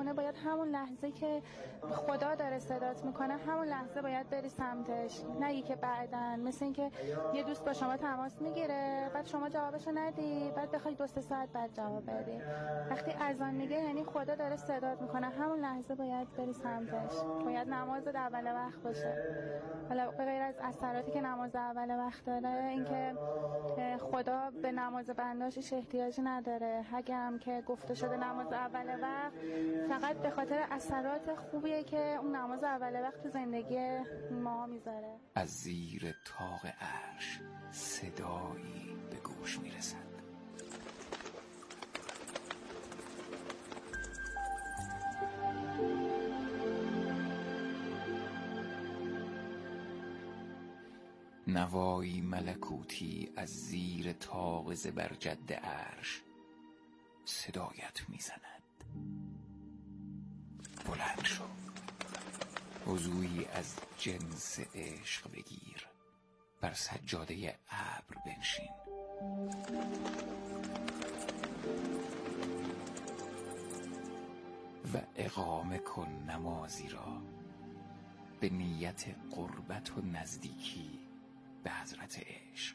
میکنه باید همون لحظه که خدا داره صدات میکنه همون لحظه باید بری سمتش، نه که بعداً مثل این که یه دوست با شما تماس میگیره بعد شما جوابشو ندی بعد بخوای 2-3 ساعت بعد جواب بدی. وقتی اذان میگه یعنی خدا داره صدات میکنه، همون لحظه باید بری سمتش. باید نماز اول وقت باشه. حالا غیر از اثراتی که نماز اول وقت داره، اینکه خدا به نماز بنداشش احتیاجی نداره. اگه هم که گفته شده نماز اول وقت، فقط به خاطر اثرات خوبیه که اون نماز اول وقت تو زندگی ما میذاره. از زیر طاق عرش صدایی به گوش میرسد. نوایی ملکوتی از زیر طاق زبرجد عرش صدایت میزند. بلند شو، وضویی از جنس عشق بگیر، بر سجاده ابر بنشین. و اقامه کن نمازی را به نیت قربت و نزدیکی به حضرت عشق.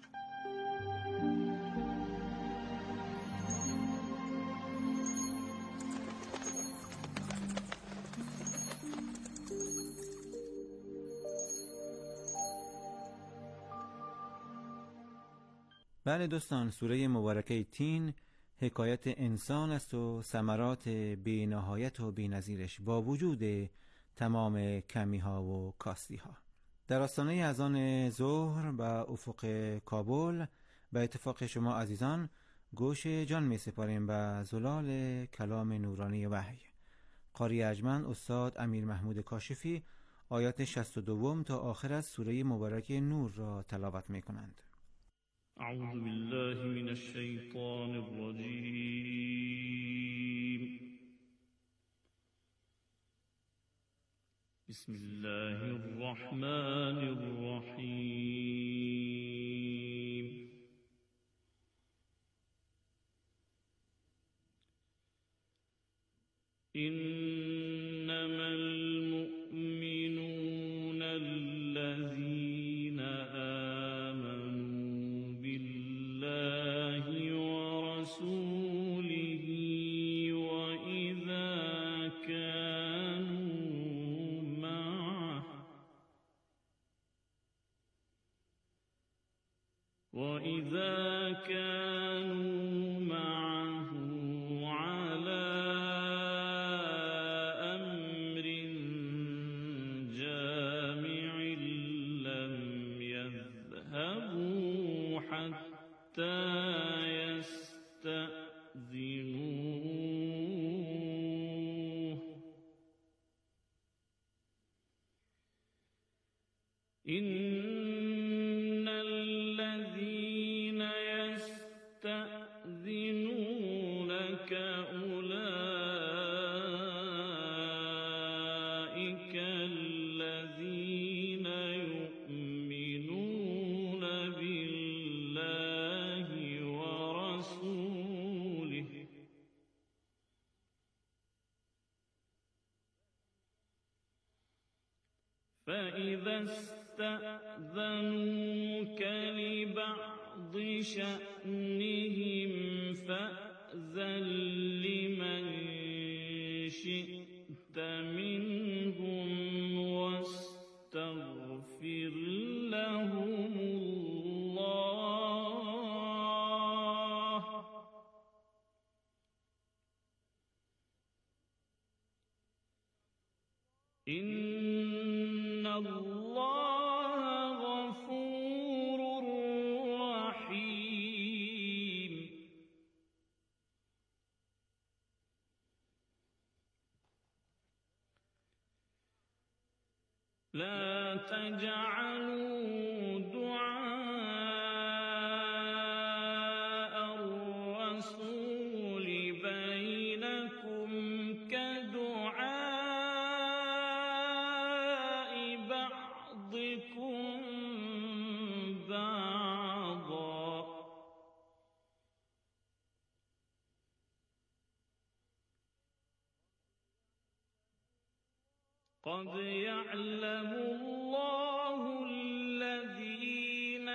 بله دوستان، سوره مبارکه تین حکایت انسان است و ثمرات بی‌نهایت و بی‌نظیرش با وجود تمام کمی‌ها و کاستی‌ها. در آستانه اذان ظهر و افق کابل به اتفاق شما عزیزان گوش جان می سپاریم و زلال کلام نورانی وحی. قاری ارجمند استاد امیر محمود کاشفی آیات 62 تا آخر از سوره مبارکه نور را تلاوت می کنند. اعوذ بالله من الشیطان الرجیم. بسم الله الرحمن الرحیم. انما المؤمنون الذين آمنوا بالله ورسوله وإذا كانوا معه على أمر جامع لم يذهبوا حتى يستأذنوه إن الذين يستأذنونك أولئك الذين يؤمنون بالله ورسوله فإذا استأذنوك لبعض شأنهم فأذن لمن شئت منهم واستغفر لهم الله إن الله غفور رحيم. لا تجعلوا دعاء الرسول بينكم كدعاء بعضكم بعضا قد يعلم الله الذين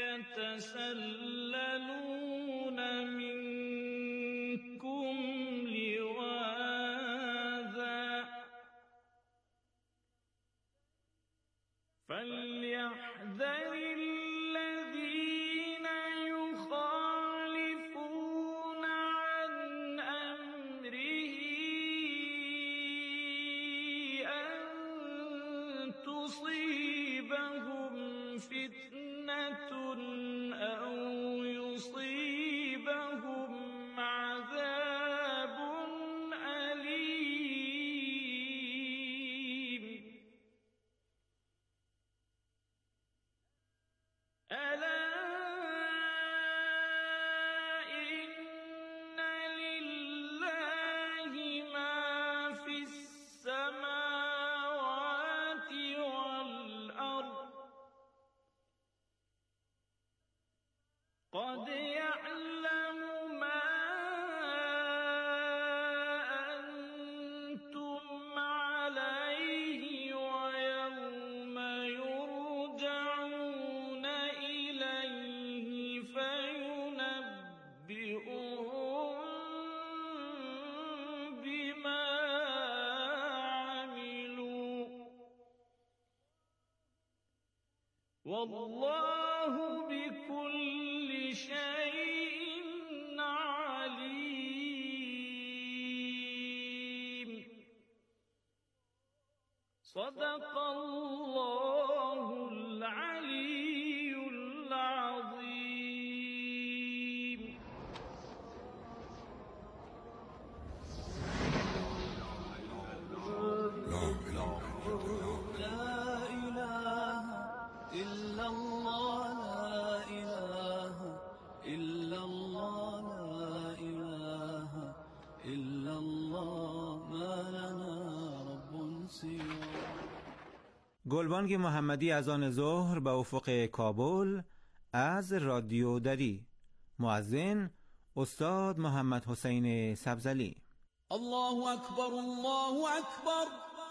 يتسللون منكم لواذا فليحذر الذين يخالفون عن أمره أن تصيبهم فتنة أو يصيبهم عذاب أليم ألا إن لله ما في السماوات والأرض قد يعلم ما أنتم عليه ويوم يرجعون إليه فينبئهم بما عملوا والله بكل شيء عليم صدق الله العلي العظيم. لا إله إلا الله لا إله إلا الله لا إله إلا الله ما لنا رب سواه. گلبانگ محمدی از آن ظهر به افق کابل از رادیو دری. مؤذن استاد محمد حسین سبزلی. الله أكبر الله أكبر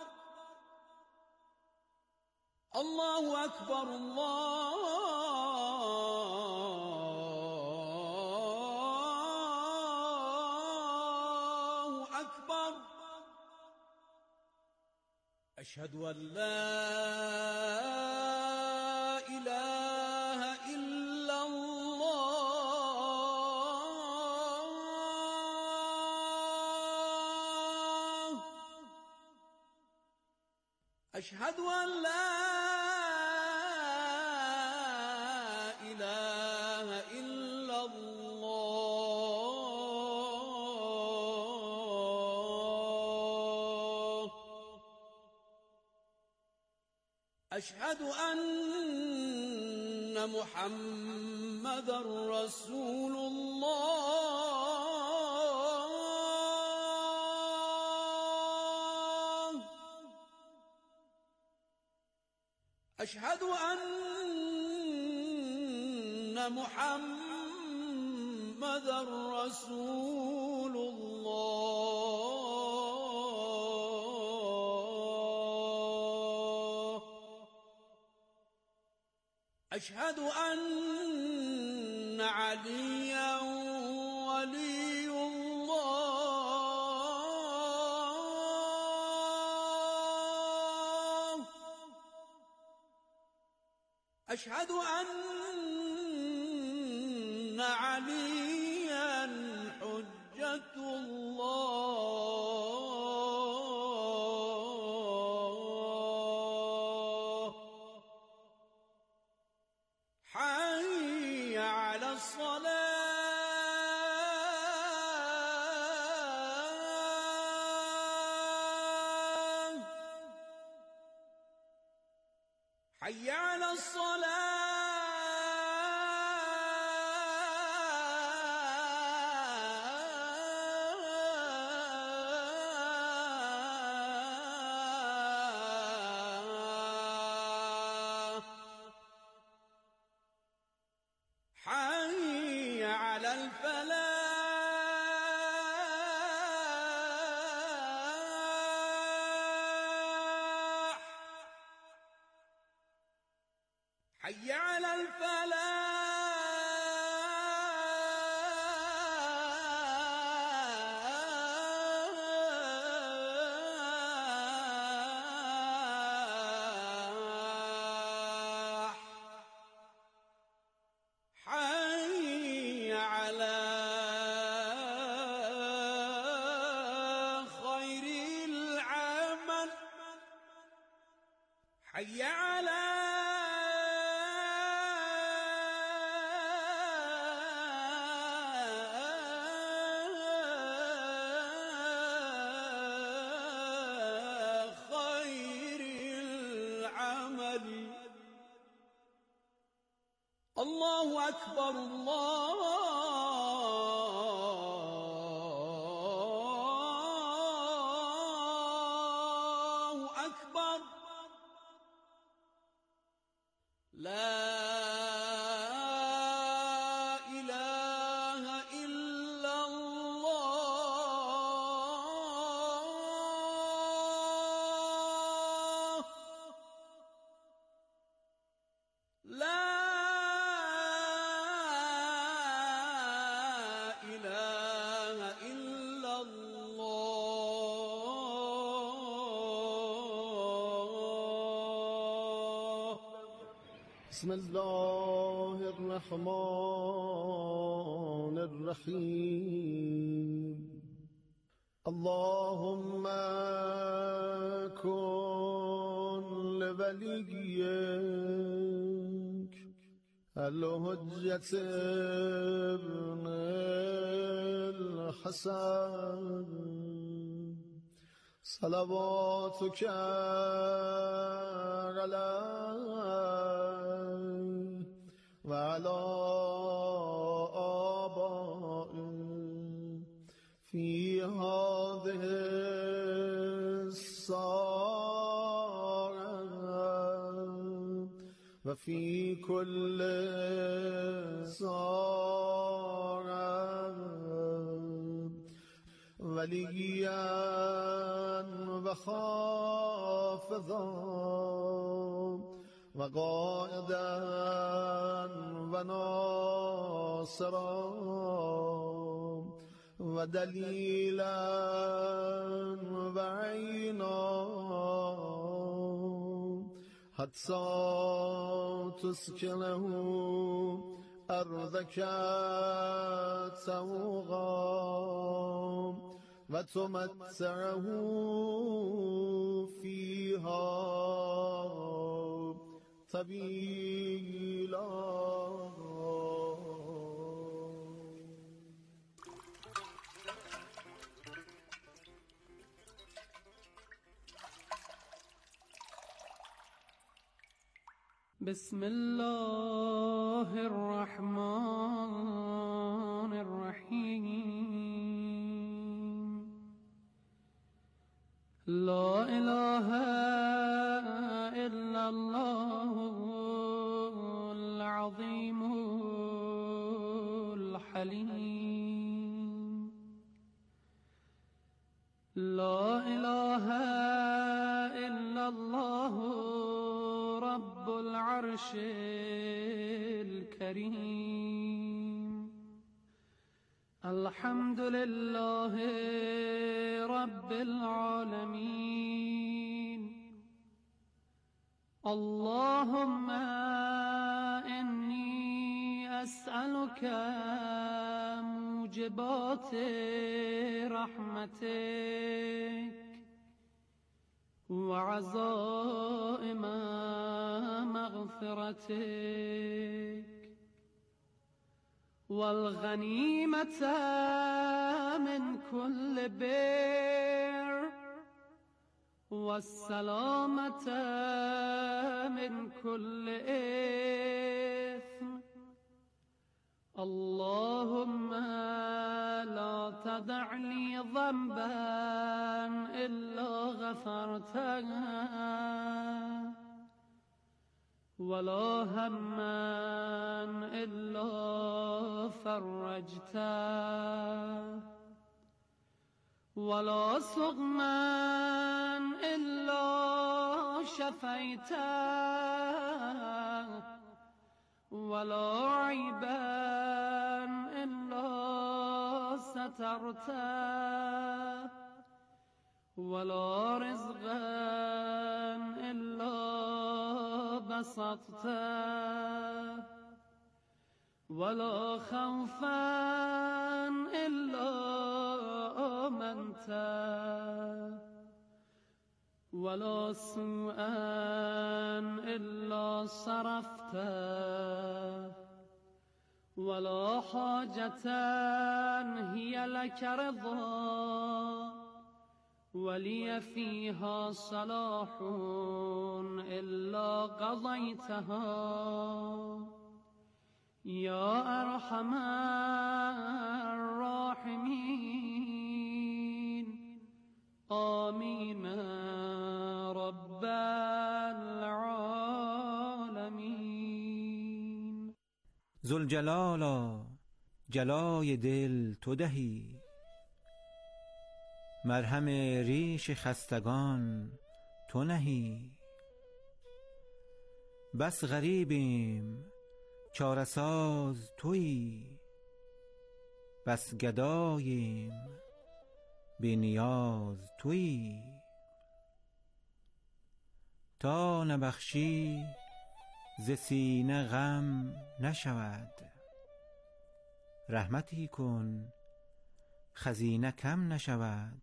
الله أكبر الله أكبر أشهد أن لا إله إلا الله أشهد أن لا إله إلا الله أشهد أن محمدًا رسول الله أشهد أن محمدًا رسول الله أشهد أن عليا ولي الله أشهد أن عليا حجة الله حي على الصلاة حي على الصلاة حي على الفلاح حي على الفلاح حي على خير العمل حي على الله أكبر الله أكبر لا إله إلا الله لا بسم الله الرحمن الرحيم اللهم كن لوليك الحجة ابن الحسن صلواتك عليه وعلى آبائه في هذه الساعة وفي كل ساعة وليا وحافظا وقائدا وناصرا ودليلا وعينا حتى تسكنه أرضك سوغا وتمتعه فيها طويلا. بسم الله الرحمن الرحيم لا إله إلا الله العظيم الحليم لا إله إلا الله رب العرش الكريم الحمد لله رب العالمين اللهم إني أسألك موجبات رحمتك وعزائم مغفرتك والغنيمة من كل بر والسلامة من كل إثم اللهم لا تدع لي ذنبا إلا غفرته ولا هما إلا فرجته ولا سقما إلا شفيته ولا عیبا الا سترته ولا رزقا الا بسطته ولا خوفا الا آمنته ولا سوءا الا صرفته ولا حاجة هي لك رضا ولي فيها صلاح إلا قضيتها يا أرحم الراحمين آمين رب العالمين. ذوالجلالا جلای دل تو دهی، مرهم ریش خستگان تو نهی. بس غریبیم چاره ساز تویی، بس گداییم بی نیاز تویی. تا نبخشی ز سینه غم نشود، رحمتی کن خزینه کم نشود.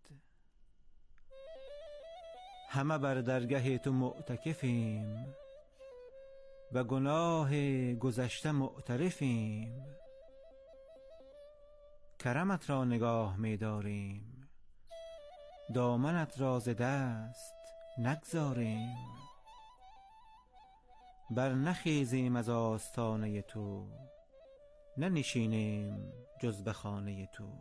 همه بر درگه تو معتکفیم، و گناه گذشته معترفیم. کرمت را نگاه می داریم، دامنت را ز دست نگذاریم. بر نخیزیم از آستانه تو، ننشینیم جز به خانه تو.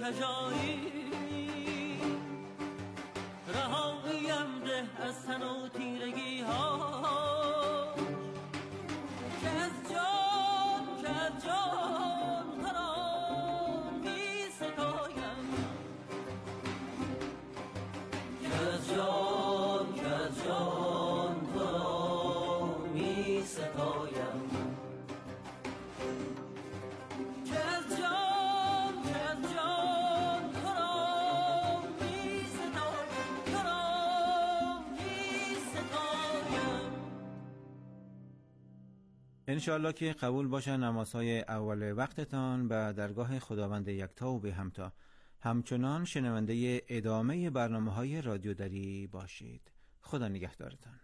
کجایی رهاییم ده از تن و تیرگی ها که از جان تو را می ستایم که از جان تو را می ستایم که از جان تو را می ستایم تو را می ستایم. انشاءالله که قبول باشن نمازهای اول وقتتان به درگاه خداوند یکتا و به همتا. همچنان شنونده ادامه برنامه‌های رادیو دری باشید. خدا نگهدارتان.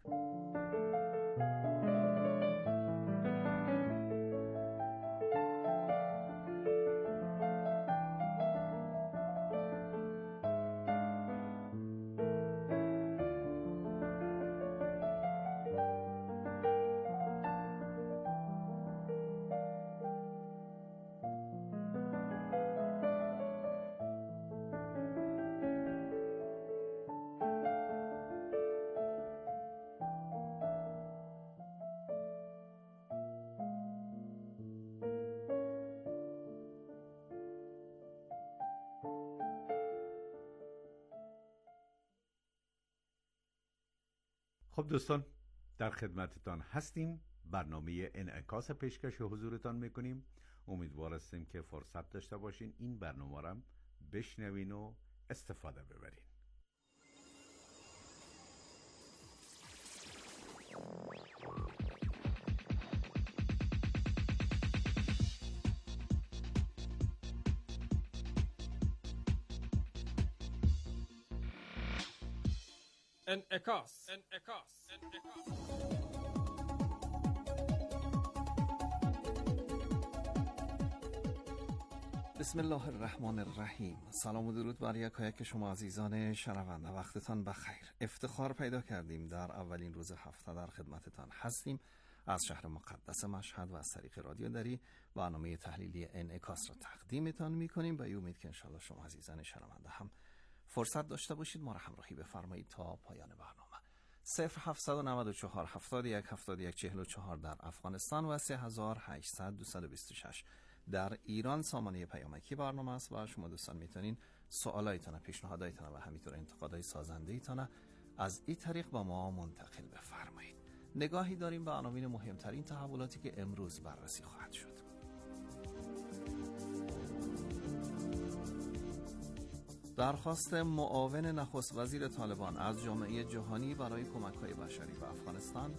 خب دوستان، در خدمتتان هستیم. برنامه انعکاس پیشکش حضورتان میکنیم. امیدوار هستیم که فرصت داشته باشین این برنامه را بشنوین و استفاده ببرین. انعکاس. بسم الله الرحمن الرحیم. سلام و درود بر یکایک شما عزیزان شنونده. وقتتان بخیر. افتخار پیدا کردیم در اولین روز هفته در خدمتتان هستیم از شهر مقدس مشهد و از طریق رادیو دری برنامه تحلیلی انعکاس را تقدیمتان میکنیم. به امید که انشاءالله شما عزیزان شنونده هم فرصت داشته باشید ما را همراهی بفرمایید تا پایان برنامه. 0794 71 71 44 در افغانستان و 3800 226 در ایران سامانه پیامکی برنامه است و شما دوستان میتونین سوالایتان، پیشنهادایتان و همینطور انتقادهای سازنده‌ایتان از این طریق با ما منتقل بفرمایید. نگاهی داریم به عناوین مهمترین تحولاتی که امروز بررسی خواهد شد. درخواست معاون نخست وزیر طالبان از جامعه جهانی برای کمک‌های بشری به افغانستان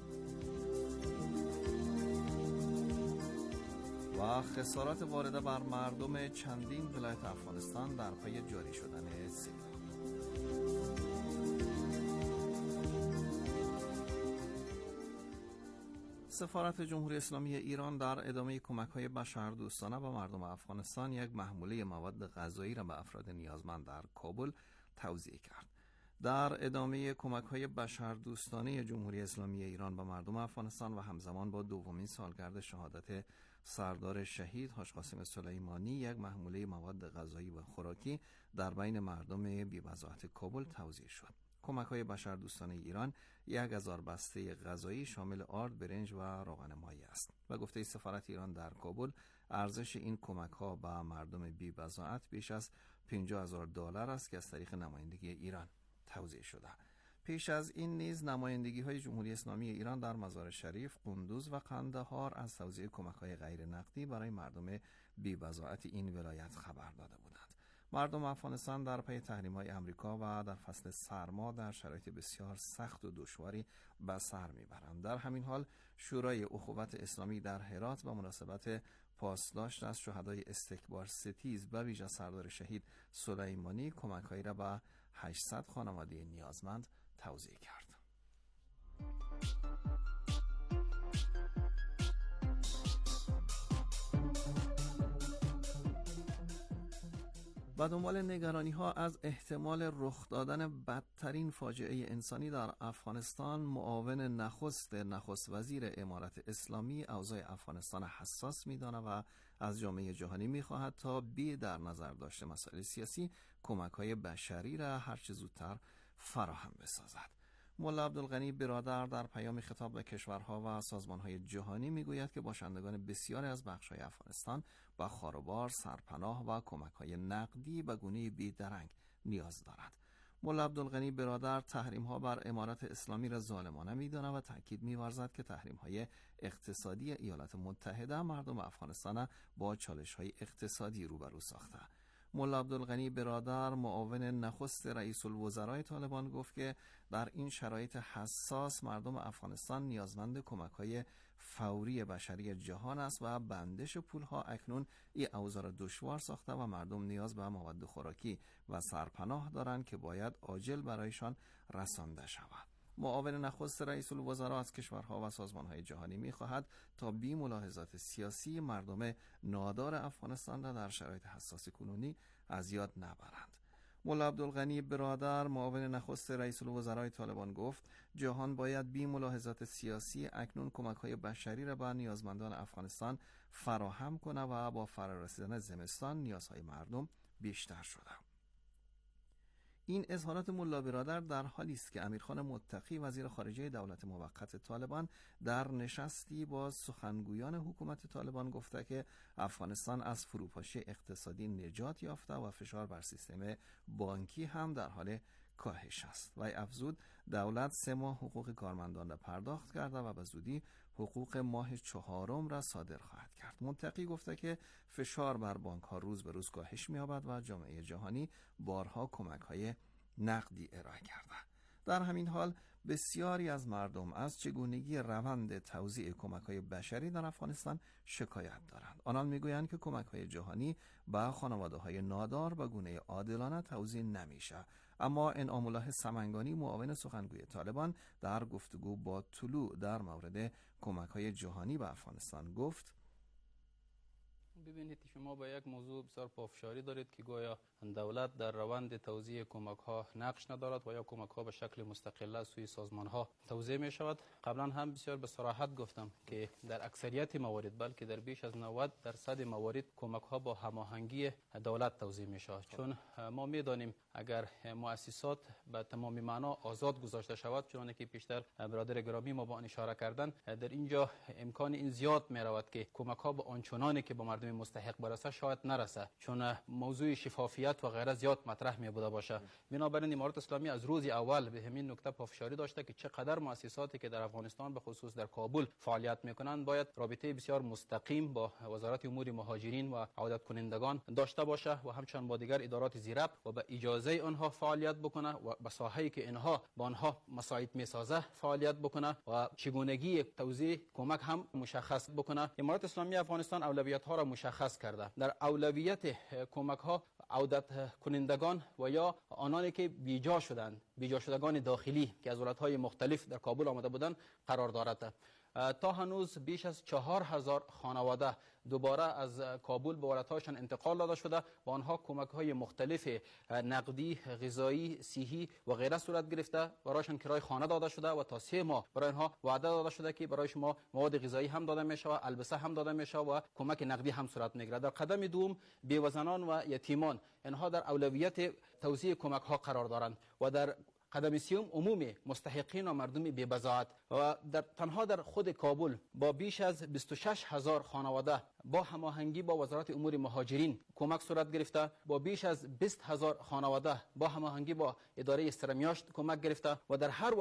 و خسارات وارده بر مردم چندین ولایت افغانستان در پی جاری شدن سیلاب. سفارت جمهوری اسلامی ایران در ادامه کمک‌های بشردوستانه به مردم افغانستان یک محموله مواد غذایی را به افراد نیازمند در کابل توزیع کرد. در ادامه کمک‌های بشردوستانه جمهوری اسلامی ایران به مردم افغانستان و همزمان با دومین سالگرد شهادت سردار شهید حاج قاسم سلیمانی یک محموله مواد غذایی و خوراکی در بین مردم بی‌وضاحت کابل توزیع شد. کمک‌های بشردوستانه ایران 1000 بسته غذایی شامل آرد، برنج و روغن مایع است. و گفته سفارت ایران در کابل ارزش این کمک‌ها به مردم بی‌وضاحت بیش از $50,000 است که از طریق نمایندگی ایران توزیع شده. پیش از این نیز نمایندگی‌های جمهوری اسلامی ایران در مزار شریف، قندوز و قندهار از توزیع کمک‌های غیر نقدی برای مردم بی‌وضاحت این ولایت خبر داده بودند. مردم افغانستان در پی تحریم‌های آمریکا و در فصل سرما در شرایط بسیار سخت و دشواری به سر می‌برند. در همین حال شورای اخوت اسلامی در هرات به مناسبت پاسداشت از شهدای استکبار ستیز به ویژه سردار شهید سلیمانی کمک‌هایی را به 800 خانواده نیازمند توزیع کرد. و دنبال نگرانی ها از احتمال رخ دادن بدترین فاجعه انسانی در افغانستان، معاون نخست وزیر امارت اسلامی اوضاع افغانستان حساس می‌داند و از جامعه جهانی می‌خواهد تا بی در نظر داشته مسائل سیاسی کمک‌های بشری را هرچه زودتر فراهم بسازد. ملا عبدالغنی برادر در پیام خطاب به کشورها و سازمان‌های جهانی میگوید که باشندگان بسیاری از بخش‌های افغانستان با خاروبار، سرپناه و کمک‌های نقدی به گونه بی‌درنگ نیاز دارند. ملا عبدالغنی برادر تحریم‌ها بر امارت اسلامی را ظالمانه می‌داند و تأکید می‌ورزد که تحریم‌های اقتصادی ایالات متحده مردم افغانستان با چالش‌های اقتصادی روبرو ساخته. ملا عبدالغنی برادر معاون نخست رئیس الوزرای طالبان گفت که در این شرایط حساس مردم افغانستان نیازمند کمک‌های فوری بشری جهان است و بندش پولها اکنون این اوضاع دشوار ساخته و مردم نیاز به مواد خوراکی و سرپناه دارند که باید عاجل برایشان رسانده شود. معاون نخست رئیس الوزراء از کشورها و سازمانهای جهانی می‌خواهد تا بی ملاحظات سیاسی مردم نادار افغانستان را در شرایط حساس کنونی از یاد نبرند. ملا عبدالغنی برادر معاون نخست رئیس الوزراء طالبان گفت جهان باید بی ملاحظات سیاسی اکنون کمک‌های بشری را به نیازمندان افغانستان فراهم کند و با فرارسیدن زمستان نیازهای مردم بیشتر شده. این اظهارات ملا برادر در حالی است که امیرخان متقی وزیر خارجه دولت موقت طالبان در نشستی با سخنگویان حکومت طالبان گفته که افغانستان از فروپاشی اقتصادی نجات یافته و فشار بر سیستم بانکی هم در حال کاهش است. و افزود دولت 3 ماه حقوق کارمندان را پرداخت کرده و به زودی حقوق ماه 4 را صادر خواهد کرد. متقی گفته که فشار بر بانک ها روز به روز کاهش می‌یابد و جامعه جهانی بارها کمک‌های نقدی ارائه کرده. در همین حال بسیاری از مردم از چگونگی روند توزیع کمک‌های بشری در افغانستان شکایت دارند. آنان می‌گویند که کمک‌های جهانی به خانواده‌های نادار به گونه عادلانه توزیع نمیشه. اما انعام الله سمنگانی معاون سخنگوی طالبان در گفتگو با طلوع در مورد کمک‌های جهانی به افغانستان گفت: ببینید شما با یک موضوع بسیار پافشاری دارید که گویا دولت در روند توزیع کمک ها نقش ندارد و یا کمک ها به شکل مستقل سوی سازمان ها توزیع می شود. قبلا هم بسیار به صراحت گفتم که در اکثریت موارد بلکه در بیش از 90% موارد کمک ها با هماهنگی دولت توزیع می شود، چون ما می دانیم اگر مؤسسات به تمام معنا آزاد گذاشته شود، چون که پیشتر برادر گرامی ما با آن اشاره کردن، در اینجا امکان این زیاد می رود که کمک ها به آنچنانی که با مردم مستحق برسه شاید نرسه، چون موضوع شفافیت و غیره زیاد مطرح می بوده باشه. بنابراین امارت اسلامی از روز اول به همین نکته پافشاری داشته که چقدر مؤسساتی که در افغانستان به خصوص در کابل فعالیت میکنند باید رابطه بسیار مستقیم با وزارت امور مهاجرین و عودت کنندگان داشته باشه و همچنین با دیگر ادارات زیربط و به اجازه آنها فعالیت بکنه و به ساحه‌ای که اینها با آنها مساعد میسازه فعالیت بکنه و چگونگی توزیع کمک هم مشخص بکنه. امارت اسلامی افغانستان اولویت ها را مشخص کرده. در اولویت کمک ها عودت کنندگان و یا آنانی که بیجا شدگان داخلی که از ولایت‌های مختلف در کابل آمده بودند قرار دارد. تا هنوز بیش از 4000 خانواده دوباره از کابل به ولایت‌هایشان انتقال داده شده و آنها کمک‌های مختلف نقدی، غذایی، صحی و غیره صورت گرفته. برایشان کرایه خانه داده شده و تا 3 ماه برای آنها وعده داده شده که برای شما مواد غذایی هم داده میشه و البسه هم داده میشه و کمک نقدی هم صورت میگیره. در قدم دوم بیوه‌زنان و یتیمان اینها در اولویت توزیع کمک‌ها قرار دارند و در قدم سیوم عموم مستحقین و مردم بی‌بضاعت و تنها در خود کابل با بیش از 26000 خانواده با هماهنگی با وزارت امور مهاجرین کمک صورت گرفته، با بیش از 20000 خانواده با هماهنگی با اداره استرمیاشت کمک گرفته و در هر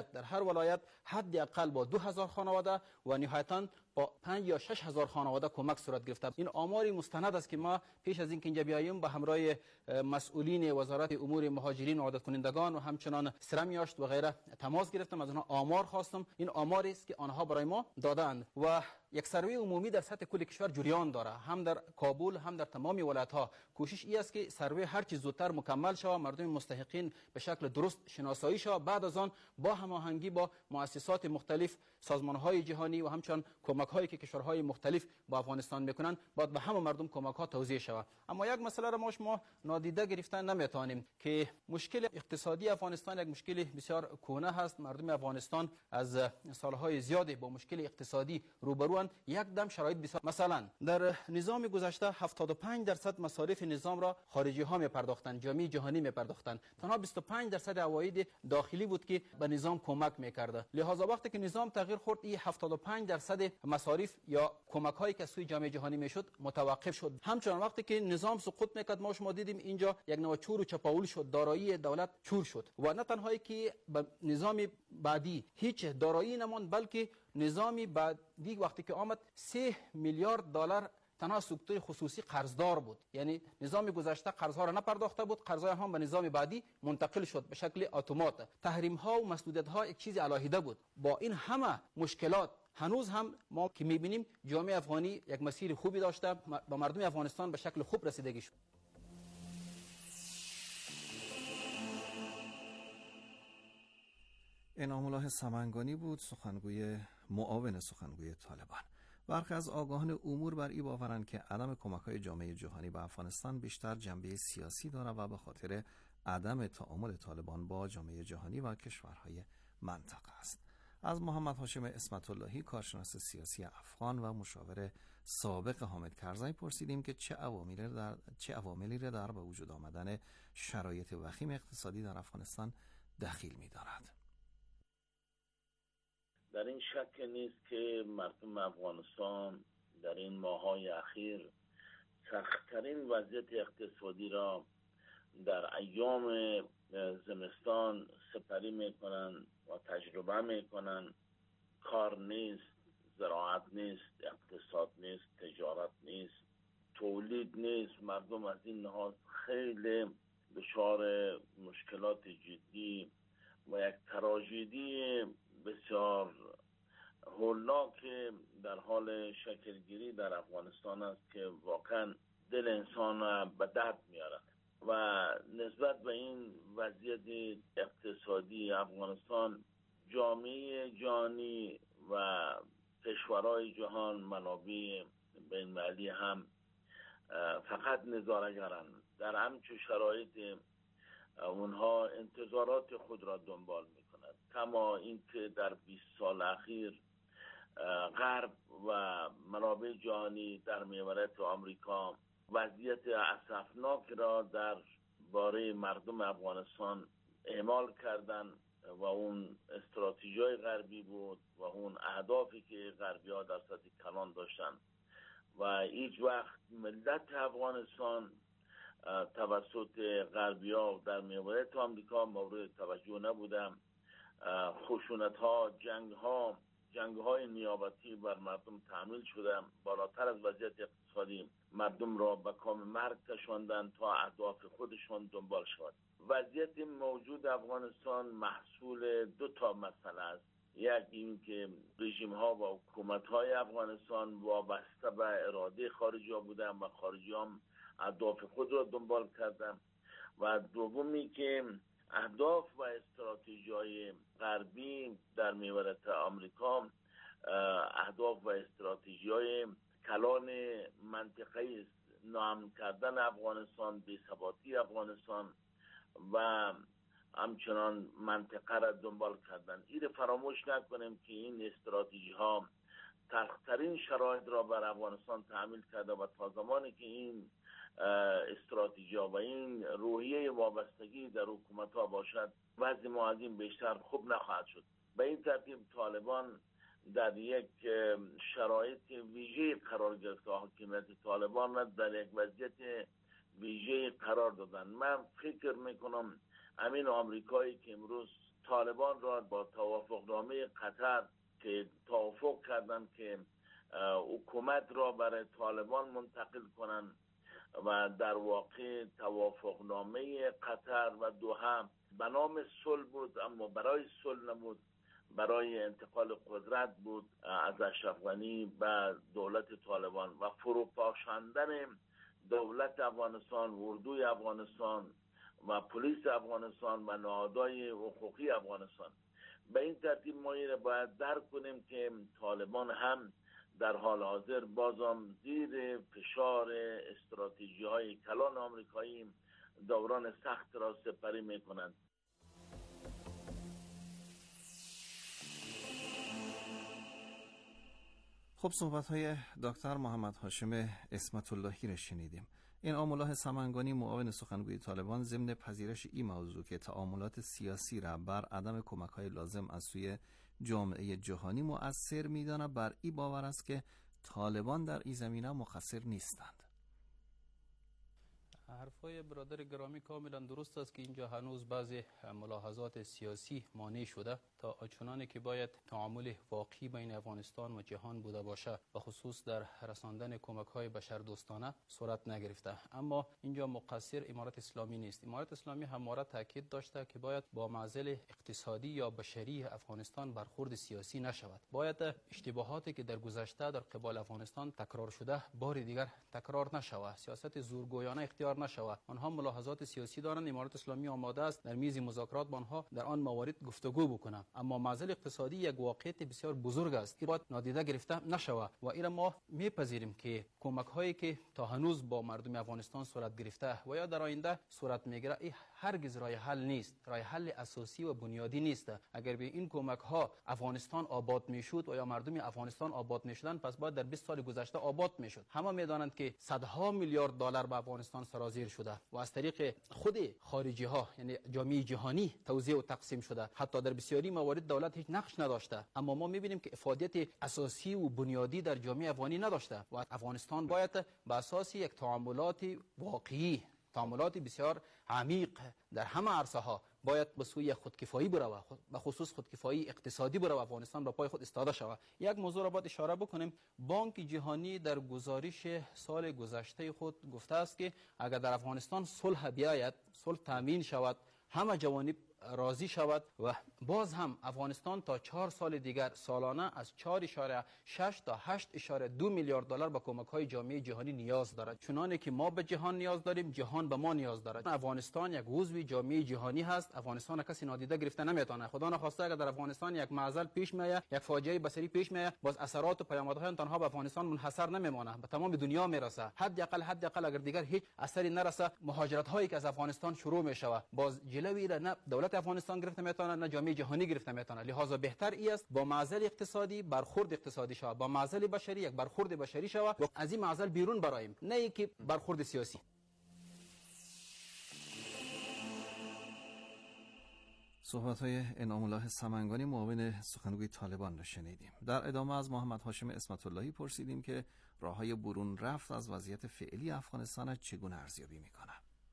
ولایت حداقل با 2000 خانواده و نهایتاً با 5 یا 6000 خانواده کمک صورت گرفته. این آماری مستند است که ما پیش از اینکه اینجا بیاییم با همراه مسئولین وزارت امور مهاجرین و عودت کنندگان و همچنان استرمیاشت و غیره تماس گرفتم، از آنها آمار خواستم. این آماری است که آنها برای ما دادند و یک سروی عمومی در سطح کل کشور جریان داره، هم در کابل هم در تمام ولایت‌ها. کوشش این است که سروی هر چه زودتر مکمل شود، مردم مستحقین به شکل درست شناسایی شود، بعد از آن با هماهنگی با مؤسسات مختلف، سازمان‌های جهانی و همچنین کمک‌هایی که کشورهای مختلف با افغانستان میکنن، باید به همه مردم کمک‌ها توزیع شود. اما یک مسئله را ما نادیده گرفتن نمیتوانیم که مشکل اقتصادی افغانستان یک مشکل بسیار کهنه هست. مردم افغانستان از سالهای زیادی با مشکل اقتصادی روبروند. یک دم شرایط بسیار، مثلا در نظام گذشته 75% مصارف نظام را خارجی ها میپرداختند، جامعه جهانی میپرداختند. تنها 25% عواید داخلی بود که به نظام کمک میکرده. لذا وقتی که نظام تغییر خورد، این 75% مصارف یا کمک هایی که سوی جامعه جهانی میشد متوقف شد. همچنان وقتی که نظام سقوط میکرد، ما دیدیم اینجا یک نوع چور و چپاول شد، دارایی دولت چور شد و نه تنهایی که به نظام بعدی هیچ دارایی نماند، بلکه نظامی بعدی وقتی که آمد 3 میلیارد دلار تنها سکتور خصوصی قرضدار بود. یعنی نظام گذشته قرضها را نپرداخته بود، قرضهای هم به نظام بعدی منتقل شد به شکل اتومات. تحریم ها و مسدودیت ها یک چیز علاهیده بود. با این همه مشکلات هنوز هم ما که میبینیم جامعه افغانی یک مسیر خوبی داشته، با مردم افغانستان به شکل خوب رسیدگی شد. انعام الله سمنگانی بود، معاون سخنگوی طالبان. برخی از آگاهان امور بر این باورند که عدم کمک‌های جامعه جهانی به افغانستان بیشتر جنبه سیاسی دارد و به خاطر عدم تعامل طالبان با جامعه جهانی و کشورهای منطقه است. از محمد هاشم اسمت اللهی، کارشناس سیاسی افغان و مشاور سابق حامد کرزی پرسیدیم که چه عواملی را در به وجود آمدن شرایط وخیم اقتصادی در افغانستان دخیل می‌دارد. در این شک نیست که مردم افغانستان در این ماه‌های اخیر سخت‌ترین وضعیت اقتصادی را در ایام زمستان سپری میکنن و تجربه میکنن. کار نیست، زراعت نیست، اقتصاد نیست، تجارت نیست، تولید نیست. مردم از این لحاظ خیلی دچار مشکلات جدی و یک تراژدی بسیار هولناک در حال شکلگیری در افغانستان است که واقعا دل انسان به درد میارد. و نسبت به این وضعیت اقتصادی افغانستان، جامعه جهانی و کشورهای جهان، منابع بین‌المللی هم فقط نظاره‌گرند. در همچون شرایط اونها انتظارات خود را دنبال میکنند، کما اینکه در 20 سال اخیر غرب و منابع جهانی در میانبر آمریکا وضعیت اسفناک را در باره مردم افغانستان اعمال کردند و اون استراتژی‌های غربی بود و اون اهدافی که غربی‌ها در سطح کلان داشتند و هیچ وقت ملت افغانستان توسط غربی‌ها در میانبر آمریکا مورد توجه نبودند. خشونت‌ها، جنگ‌های نیابتی بر مردم تحمیل شده، بالاتر از وضعیت اقتصادی مردم را به کام مرگ کشاندند تا اهداف خودشان دنبال شود. وضعیت موجود افغانستان محصول 2 مسئله است. یک این که رژیم‌ها و حکومت‌های افغانستان وابسته به اراده خارجی‌ها بودند و خارجی‌ها اهداف خود را دنبال کردند. و دومی که اهداف و استراتژی‌های غربی در میانبر آمریکا اهداف و استراتژی‌های کلان منطقه‌ای است. ناامن کردن افغانستان، بی‌ثباتی افغانستان و همچنان منطقه را دنبال کردن. این فراموش نکنیم که این استراتژی‌ها تلخ‌ترین شرایط را بر افغانستان تحمیل کرده و تا زمانی که این استراتژی‌ها و این روحیه وابستگی در حکومت‌ها باشد، وضع ما از این بیشتر خوب نخواهد شد. به این ترتیب طالبان در یک شرایط ویژه قرار گرفته. حاکمیت طالبان را در یک وضعیت ویژه قرار دادن. من فکر میکنم همین آمریکایی که امروز طالبان را با توافقنامه قطر که توافق کردن که حکومت را برای طالبان منتقل کنن و در واقع توافقنامه قطر و دوحه به نام صلح بود اما برای صلح نبود برای انتقال قدرت بود از اشرف غنی به دولت طالبان و فروپاشاندن دولت افغانستان، اردوی افغانستان و پلیس افغانستان و نهادهای حقوقی افغانستان. به این ترتیب ما این باید درک کنیم که طالبان هم در حال حاضر بازم زیر فشار استراتژی های کلان آمریکایی دوران سخت را سپری می کنند. خب صحبت های دکتر محمد هاشم اسمت اللهی را شنیدیم. این آمله سمنگانی معاون سخنگوی طالبان ضمن پذیرش این موضوع که تعاملات سیاسی را بر عدم کمک های لازم از سوی جامعه جهانی مؤثر می‌داند، بر این باور است که طالبان در این زمینه مقصر نیستند. حرفای برادر گرامی کاملا درست است که اینجا هنوز بعضی ملاحظات سیاسی مانع شده تا آنچنانی که باید تعامل واقعی بین افغانستان و جهان بوده باشه و خصوص در رساندن کمک‌های بشردوستانه صورت نگرفته. اما اینجا مقصر امارت اسلامی نیست. امارت اسلامی همواره تاکید داشته که باید با معضل اقتصادی یا بشری افغانستان برخورد سیاسی نشود. باید اشتباهاتی که در گذشته در قبال افغانستان تکرار شده بار دیگر تکرار نشود. سیاست زورگویانه اختیار نشود. آنها ملاحظات سیاسی دارند، امارت اسلامی آماده است در میز مذاکرات با آنها در آن موارد گفتگو بکنه. اما معضل اقتصادی یک واقعیت بسیار بزرگ است، این باید نادیده گرفته نشود و این ما میپذیریم که کمک هایی که تا هنوز با مردم افغانستان صورت گرفته و یا در آینده صورت میگیره این هرگز راه حل نیست، راه حل اساسی و بنیادی نیست. اگر به این کمک ها افغانستان آباد میشد و یا مردم افغانستان آباد میشدن، پس باید در 20 سال گذشته آباد میشد. همه میدانند که صدها میلیارد دلار به افغانستان سرازیر شده و از طریق خود خارجی ها یعنی جامعه جهانی توزیع و تقسیم شده. حتی در بسیاری موارد دولت هیچ نقش نداشته، اما ما میبینیم که افادیت اساسی و بنیادی در جامعه افغانی نداشته و افغانستان باید به اساس یک تعاملات واقعی، تعاملات بسیار عمیق در همه عرصه ها باید به سوی خودکفایی بروه، به خصوص خودکفایی اقتصادی بروه، افغانستان با پای خود ایستاده شود. یک موضوع را باید اشاره بکنیم. بانک جهانی در گزارش سال گذشته خود گفته است که اگر در افغانستان صلح بیاید، صلح تامین شود، همه جوانب راضی شود و باز هم افغانستان تا 4 سال دیگر سالانه از 4.6 تا 8.2 میلیارد دلار به کمک‌های جامعه جهانی نیاز دارد. چنانه که ما به جهان نیاز داریم، جهان به ما نیاز دارد. افغانستان یک عضو جامعه جهانی هست، افغانستان کسی نادیده گرفته نمیتونه. خدا نخواسته اگر در افغانستان یک معضل پیش میاد، یک فاجعه بصری پیش میاد، باز اثرات و پیامدهای تنها به افغانستان منحصر نمیمونه، به تمام دنیا میرسه. حداقل اگر دیگر هیچ اثری نرسه، مهاجرت هایی که از افغانستان شروع میشود، باز جلوی را نه دولت افغانستان گرفته میتونه نه جامعه جهانی گرفته میتونه. لذا بهتر است با معضل اقتصادی برخورد اقتصادی شود، با معضل بشری یک برخورد بشری شود و از این معضل بیرون برایم، نه اینکه برخورد سیاسی. صحبت های انعام الله سمنگانی معاون سخنگوی طالبان را شنیدیم. در ادامه از محمد هاشم اسمت اللهی پرسیدیم که راههای برون رفت از وضعیت فعلی افغانستان چگونه ارزیابی میکنه.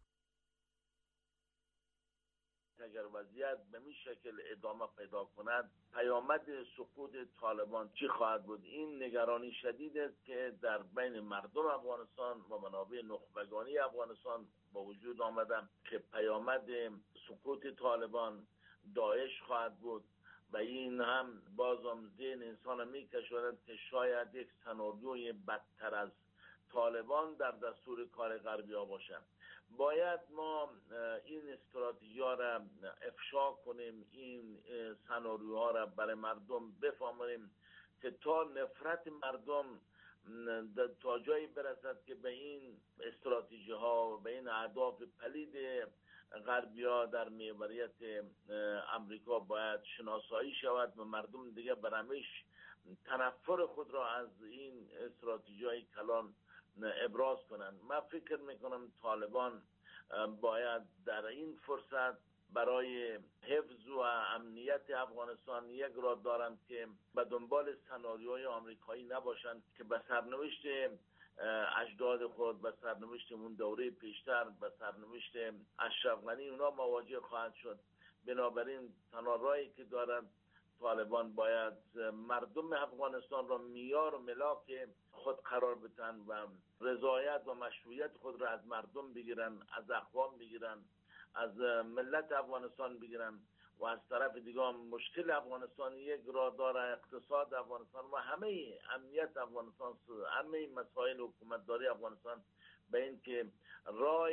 اگر وضعیت به این شکل ادامه پیدا کند، پیامد سقوط طالبان چی خواهد بود؟ این نگرانی شدید است که در بین مردم افغانستان و منابع نخبگانی افغانستان با وجود آمده که پیامد سقوط طالبان داعش خواهد بود و این هم بازم ذهن انسان می‌کشاند که شاید یک سناریوی بدتر از طالبان در دستور کار غربی‌ها باشد. باید ما این استراتژی ها را افشا کنیم، این سناریوها را برای مردم بفهمونیم که تا نفرت مردم تا جایی برسد که به این استراتژی ها و به این اهداف پلید غربی ها در محوریت امریکا باید شناسایی شود و مردم دیگه برامش تنفر خود را از این استراتژی های کلان ابراز کنند. من فکر میکنم طالبان باید در این فرصت برای حفظ و امنیت افغانستان یک راه دارند که به دنبال سناریوهای آمریکایی نباشند که به سرنوشت اجداد خود، به سرنوشت اون دوره پیشتر، به سرنوشت اشرف غنی اونا مواجه خواهد شد. بنابراین تنها راهی که دارند طالبان باید مردم افغانستان را معیار و ملاک خود قرار بدن و رضایت و مشروعیت خود را از مردم بگیرن، از اقوام بگیرن، از ملت افغانستان بگیرن و از طرف دیگه مشکل افغانستان، یک رادار اقتصاد افغانستان و همه امنیت افغانستان، همه مسائل حکومتداری افغانستان به این که راه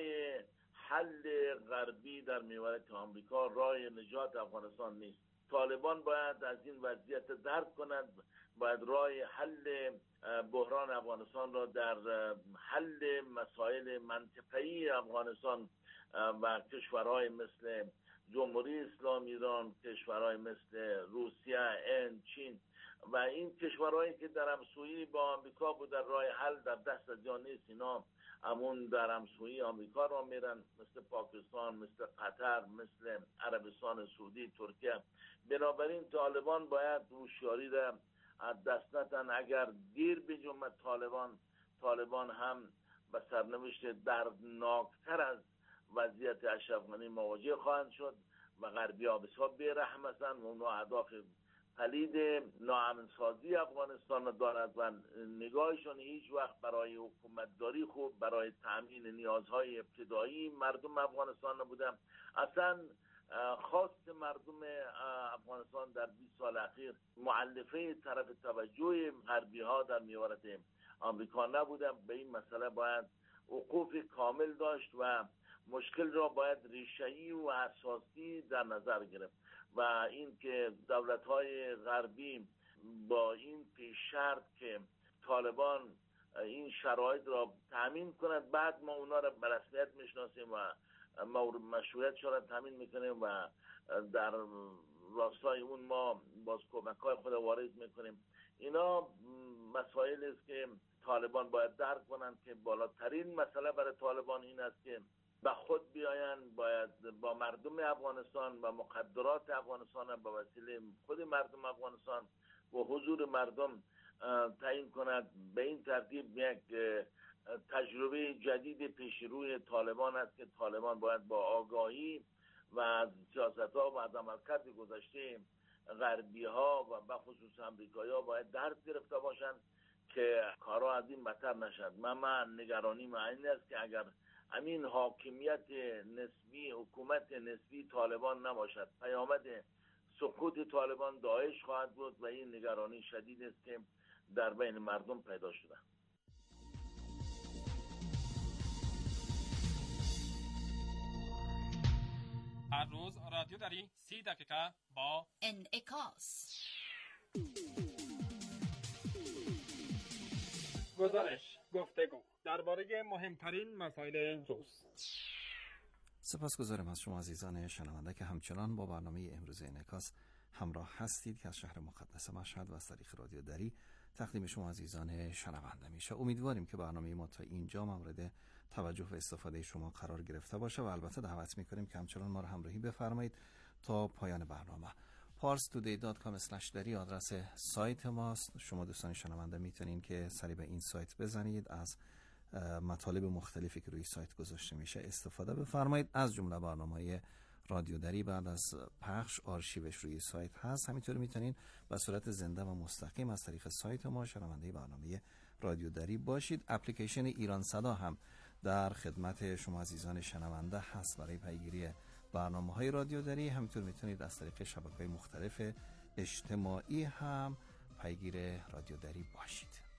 حل غربی در میوت آمریکا راه نجات افغانستان نیست. طالبان باید از این وضعیت درک کند، باید راه حل بحران افغانستان را در حل مسائل منطقه‌ای افغانستان و کشورهای مثل جمهوری اسلامی ایران، کشورهای مثل روسیه، هند، چین و این کشورهایی که در همسویی با آمریکا بود در راه حل در دست از جان نیست، اینا همون در همسویی آمریکا را میرن، مثل پاکستان، مثل قطر، مثل عربستان سعودی، ترکیه. بنابراین طالبان باید هوشیاری را از دست ندن. اگر دیر بجنبد طالبان هم به سرنوشت دردناکتر از وضعیت اشرف غنی مواجه خواهند شد و غربی‌ها بسیار بی‌رحم هستند و اونها اهداف پلید ناامن‌سازی افغانستان دارد و نگاهشون هیچ وقت برای حکومتداری خوب، برای تأمین نیازهای ابتدایی مردم افغانستان نبوده. اصلا خواست مردم افغانستان در 20 سال اخیر مؤلفه طرف توجه غربی‌ها در میوارت آمریکا نبوده. به این مسئله باید وقوف کامل داشت و مشکل را باید ریشه‌ای و اساسی در نظر گرفت و این که دولت‌های غربی با این پیش شرط که طالبان این شرایط را تامین کند، بعد ما اونا را به رسمیت میشناسیم و مشروعیت را تامین میکنیم و در راستای اون ما باز کمک‌های خود وارد میکنیم. اینا مسائل است که طالبان باید درک کنند که بالاترین مسئله برای طالبان این است که به خود بیاین، باید با مردم افغانستان و مقدرات افغانستان به وسیله خود مردم افغانستان و حضور مردم تعیین کند. به این ترتیب یک تجربه جدید پیش روی طالبان است که طالبان باید با آگاهی و از سیاست‌ها و از عملکرد گذشته غربی‌ها و به خصوص آمریکایی‌ها باید درس گرفته باشند که کارها از این بدتر نشد. من نگرانیم این است که اگر همین حاکمیت نسبی، حکومت نسبی طالبان نباشد، پیامد سقوط طالبان داعش خواهد بود و این نگرانی شدید است که در بین مردم پیدا شده. هر روز رادیو داری 30 دقیقه با انعکاس. گزارش، گفتگو درباره مهمترین مسائل روز. سپاسگزارم از شما عزیزان شنونده که همچنان با برنامه امروز انعکاس همراه هستید که از شهر مقدس مشهد و از طریق رادیو دری تقدیم شما عزیزان شنونده میشه. امیدواریم که برنامه ما تا اینجا مورد توجه و استفاده شما قرار گرفته باشه و البته دعوت میکنیم که همچنان ما رو همراهی بفرمایید تا پایان برنامه. parstoday.com/dari آدرس سایت ماست. شما دوستان شنونده میتونین که سری به این سایت بزنید، از مطالب مختلفی که روی سایت گذاشته میشه استفاده بفرمایید، از جمله برنامه‌های رادیو دری بعد از پخش آرشیوش روی سایت هست. همینطور میتونین به صورت زنده و مستقیم از طریق سایت ما شنونده برنامه رادیو دری باشید. اپلیکیشن ایران صدا هم در خدمت شما عزیزان شنونده هست برای پیگیری برنامه‌های رادیو دری. همینطور میتونید از طریق شبکه‌های مختلف اجتماعی هم پیگیر رادیو دری باشید.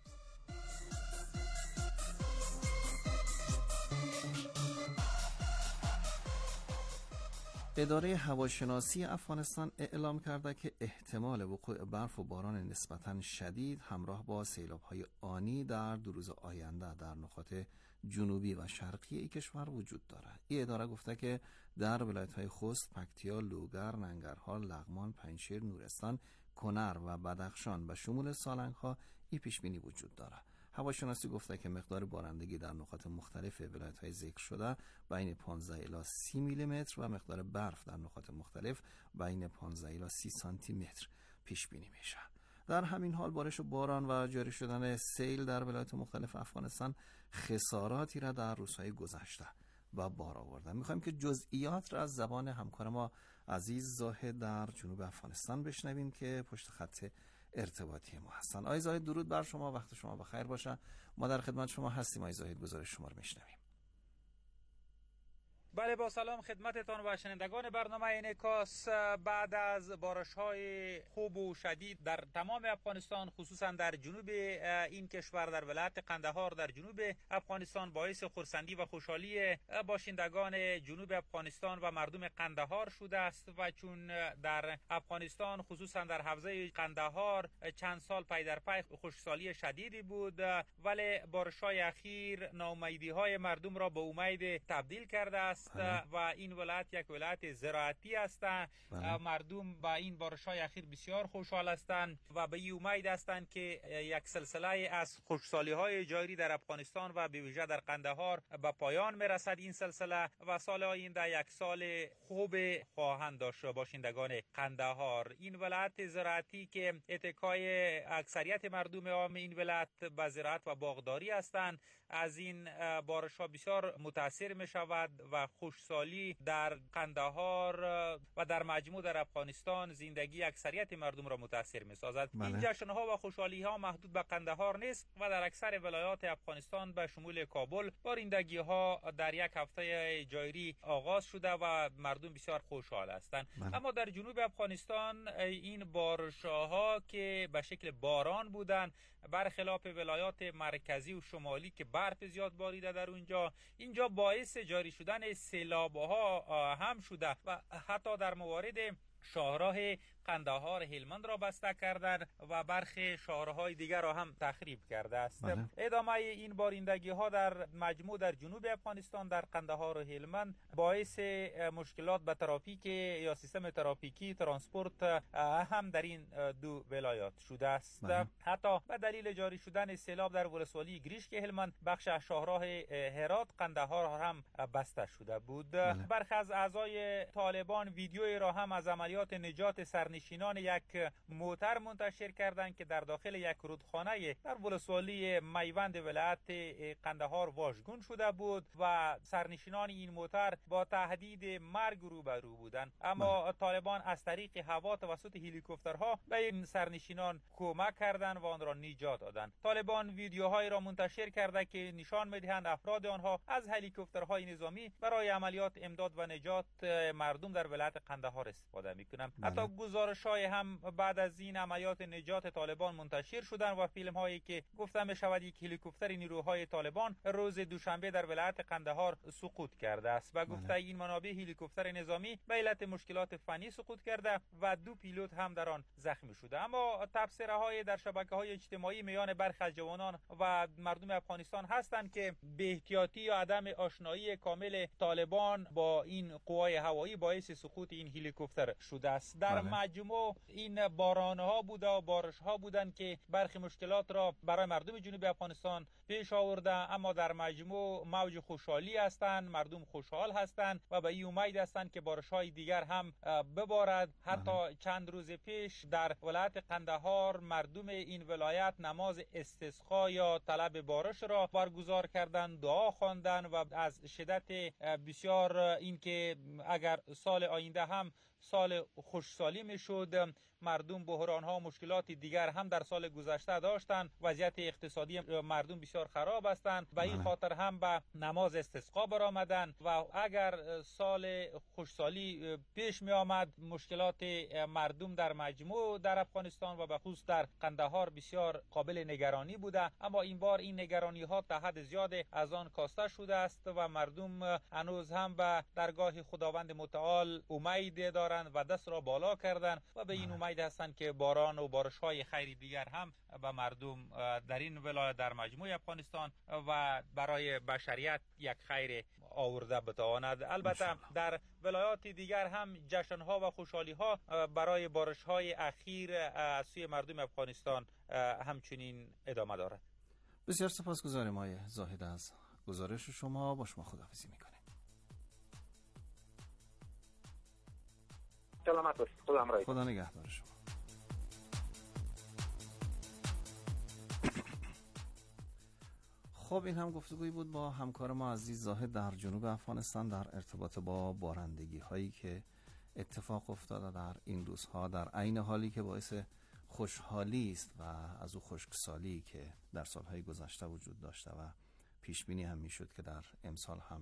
اداره هواشناسی افغانستان اعلام کرده که احتمال وقوع برف و باران نسبتاً شدید همراه با سیلاب‌های آنی در 2 روز آینده در نقاط جنوبی و شرقی ای کشور وجود دارد. این اداره گفته که در ولایت‌های خوست، پکتیا، لوگر، ننگرهار، لغمان، پنجشیر، نورستان، کنر و بدخشان به شمول سالنگ‌ها این پیشبینی وجود دارد. هواشناسی گفته که مقدار بارندگی در نقاط مختلف ولایت‌های ذکر شده بین 15 الی 30 میلی متر و مقدار برف در نقاط مختلف بین 15 الی 30 سانتی متر پیش بینی میشه. در همین حال بارش و باران و جاری شدن سیل در ولایت مختلف افغانستان خساراتی را در روزهای گذشته و بار آورده. میخوایم که جزئیات را از زبان همکار ما عزیز زاهد در جنوب افغانستان بشنویم که پشت خط ارتباطی ما هستن. آقای زاهد درود بر شما، وقت شما بخیر باشه. ما در خدمت شما هستیم. آقای زاهد گزارش شما رو میشنویم. بله، با سلام خدمتتان و شنوندگان برنامه انعکاس. بعد از بارش‌های خوب و شدید در تمام افغانستان، خصوصا در جنوب این کشور، در ولایت قندهار در جنوب افغانستان، باعث خرسندی و خوشحالی باشندگان جنوب افغانستان و مردم قندهار شده است و چون در افغانستان خصوصا در حوزه قندهار چند سال پی در پی خشکسالی شدیدی بود، ولی بارش‌های اخیر ناامیدی‌های مردم را به امید تبدیل کرده است و این ولایت یک ولایت زراعتی است. مردم با این بارش‌های اخیر بسیار خوشحال هستند و به این امید هستند که یک سلسله از خشکسالی‌های جاری در افغانستان و به ویژه در قندهار به پایان میرسد این سلسله و سال آینده یک سال خوب خواهند داشت باشندگان قندهار. این ولایت زراعتی که اتکای اکثریت مردم عام این ولایت به زراعت و باغداری هستند، از این بارش‌ها بسیار متاثر می شود و خشکسالی در قندهار و در مجموع در افغانستان زندگی اکثریت مردم را متاثر می سازد. این جشن‌ها و خوشحالی‌ها محدود به قندهار نیست و در اکثر ولایات افغانستان به شمول کابل بارندگی‌ها در یک هفته جاری آغاز شده و مردم بسیار خوشحال هستند. اما در جنوب افغانستان این بارش‌ها که به شکل باران بودند، برخلاف ولایات مرکزی و شمالی که برف زیاد باریده در اینجا باعث جاری شدن سیلاب‌ها هم شده و حتی در موارد شاهراه قندهار هلمند را بسته کردند و برخی شاهراهای دیگر را هم تخریب کرده است. ادامه این بارندگی ها در مجموع در جنوب افغانستان در قندهار و هلمند باعث مشکلات به ترافیک یا سیستم ترافیکی ترانسپورت هم در این دو ولایات شده است. حتی به دلیل جاری شدن سیلاب در ولسوالی گریشک هلمند بخش شاهراه هرات قندهار هم بسته شده بود. برخی از اعضای طالبان ویدیویی را هم از عملیات نجات سرنشینان یک موتر منتشر کردند که در داخل یک رودخانه در ولسوالی میوند ولایت قندهار واژگون شده بود و سرنشینان این موتر با تهدید مرگ روبرو بودند، اما طالبان از طریق هوا توسط هلیکوپترها به این سرنشینان کمک کردند و آن را نجات دادند. طالبان ویدیوهایی را منتشر کرده که نشان می‌دهند افراد آنها از هلیکوپترهای نظامی برای عملیات امداد و نجات مردم در ولایت قندهار استفاده می‌کنند. حتی گزارش‌های هم بعد از این عملیات نجات طالبان منتشر شدند و فیلم‌هایی که گفته می‌شود یک هلیکوپتر نیروهای طالبان روز دوشنبه در ولایت قندهار سقوط کرده است و گفته این منابع هلیکوپتر نظامی به علت مشکلات فنی سقوط کرده و 2 پیلوت هم در آن زخمی شده. اما تبصره‌های در شبکه‌های اجتماعی میان برخی از جوانان و مردم افغانستان هستند که بی‌احتیاطی یا عدم آشنایی کامل طالبان با این قوای هوایی باعث سقوط این هلیکوپتر شده است. در مجموع این باران‌ها بوده و بارش‌ها بودند که برخی مشکلات را برای مردم جنوب افغانستان پیش آورده، اما در مجموع موج خوشحالی هستند، مردم خوشحال هستند و به این امید هستند که بارش‌های دیگر هم ببارد. حتی چند روز پیش در ولایت قندهار مردم این ولایت نماز استسقا یا طلب بارش را برگزار کردند، دعا خواندند و از شدت بسیار اینکه اگر سال آینده هم سال خوشسالی میشد، مردم بحران‌ها و مشکلات دیگر هم در سال گذشته داشتند، وضعیت اقتصادی مردم بسیار خراب هستند، به این خاطر هم به نماز استسقا برآمدند و اگر سال خوشسالی پیش می آمد مشکلات مردم در مجموع در افغانستان و به خصوص در قندهار بسیار قابل نگرانی بوده، اما این بار این نگرانی ها تا حد زیاد از آن کاسته شده است و مردم هنوز هم به درگاه خداوند متعال امید دارند و دست را بالا کردند و به این امید هستند که باران و بارش‌های خیری دیگر هم به مردم در این ولایت در مجموع افغانستان و برای بشریت یک خیر آورده بتواند. البته در ولایات دیگر هم جشن‌ها و خوشحالی‌ها برای بارش‌های اخیر از سوی مردم افغانستان همچنین ادامه دارد. بسیار سپاسگزاریم آقای زاهد از گزارش شما. با شما خداحافظی می‌کنیم. سلامت باشید. خدا همراهتون. خدا نگهدار شما. خب این هم گفتگویی بود با همکار ما عزیز زاهد در جنوب افغانستان در ارتباط با بارندگی هایی که اتفاق افتاده در این روزها، در عین حالی که باعث خوشحالی است و از او خشکسالی که در سالهای گذشته وجود داشته و پیش بینی هم میشد که در امسال هم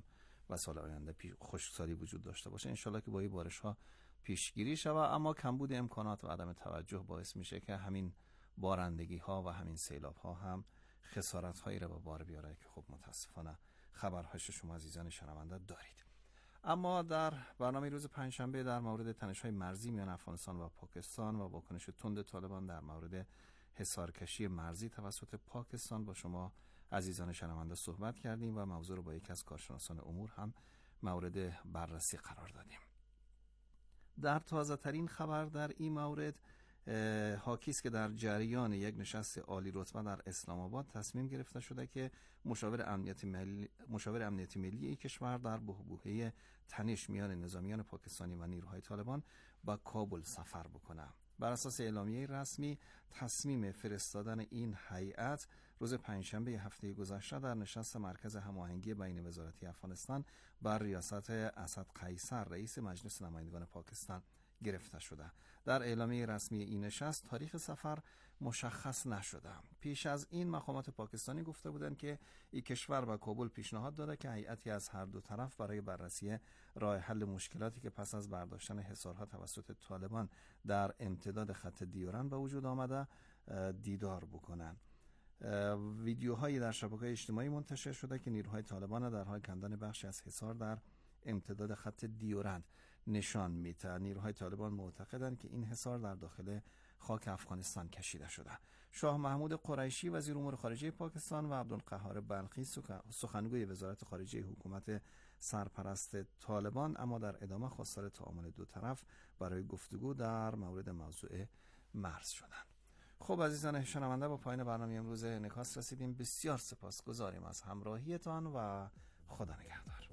و سال آینده خشکسالی وجود داشته باشه. انشالله که با این بارش ها پیشگیری شود، اما کمبود امکانات و عدم توجه باعث میشه که همین بارندگی ها و همین سیلاب ها هم خسارت هایی را به بار بیاره که خب متاسفانه خبرهاش شما عزیزان شنونده دارید. اما در برنامه روز پنجشنبه در مورد تنش‌های مرزی میان افغانستان و پاکستان و واکنش تند طالبان در مورد حصارکشی مرزی توسط پاکستان با شما عزیزان شنونده صحبت کردیم و موضوع رو با یکی از کارشناسان امور هم مورد بررسی قرار دادیم. در تازه ترین خبر در این مورد حاکی است که در جریان یک نشست عالی رتبه در اسلام آباد تصمیم گرفته شده که مشاور امنیتی ملی این کشور در بحبوحه تنش میان نظامیان پاکستانی و نیروهای طالبان به کابل سفر بکنه. بر اساس اعلامیه رسمی تصمیم فرستادن این هیئت روز پنجشنبه هفته گذشته در نشست مرکز هماهنگی بین وزارتی افغانستان بر ریاست اسد قیصر رئیس مجلس نمایندگان پاکستان گرفته شده. در اعلامیه رسمی این نشست تاریخ سفر مشخص نشده. پیش از این مقامات پاکستانی گفته بودند که این کشور به کابل پیشنهاد داده که هیئتی از هر دو طرف برای بررسی راه حل مشکلاتی که پس از برداشتن حصارها توسط طالبان در امتداد خط دیورند به وجود آمده دیدار بکنند. ویدیوهایی در شبکه‌های اجتماعی منتشر شده که نیروهای طالبان در حال کندن بخشی از حصار در امتداد خط دیورند نشان میده. نیروهای طالبان معتقدند که این حصار در داخل خاک افغانستان کشیده شده. شاه محمود قریشی وزیر امور خارجه پاکستان و عبدالقهار بلخی سخنگوی وزارت خارجه حکومت سرپرست طالبان اما در ادامه خواستار تعامل دو طرف برای گفتگو در مورد موضوع مرز شدند. خب عزیزان شنونده، با پایان برنامه امروز انعکاس رسیدیم. بسیار سپاسگزاریم از همراهیتان و خدا نگهدار.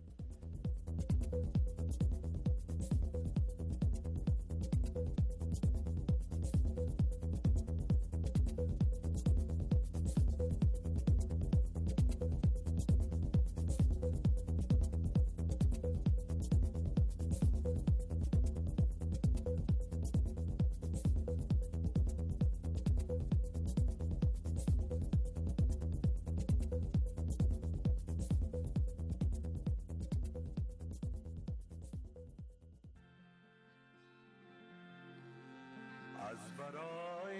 از برای